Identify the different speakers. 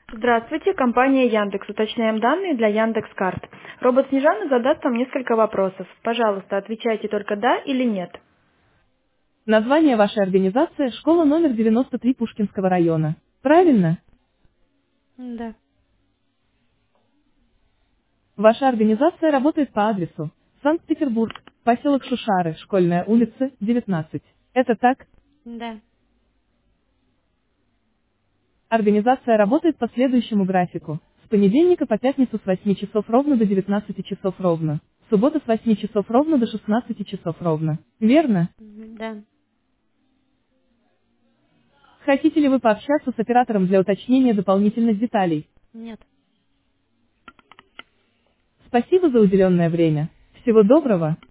Speaker 1: Здравствуйте, компания Яндекс. Уточняем данные для Яндекс.Карт. Робот Снежана задаст вам несколько вопросов. Пожалуйста, отвечайте только «да» или «нет».
Speaker 2: Название вашей организации – школа номер 93 Пушкинского района. Правильно?
Speaker 3: Да,
Speaker 2: Ваша организация работает по адресу Санкт-Петербург, поселок Шушары, Школьная улица, 19. Это так?
Speaker 3: да,
Speaker 2: Организация работает по следующему графику. С понедельника по пятницу с 8 часов ровно до 19 часов ровно. Суббота с 8 часов ровно до 16 часов ровно. Верно?
Speaker 3: да,
Speaker 2: Хотите ли вы пообщаться с оператором для уточнения дополнительных деталей?
Speaker 3: нет.
Speaker 2: Спасибо за уделенное время. Всего доброго.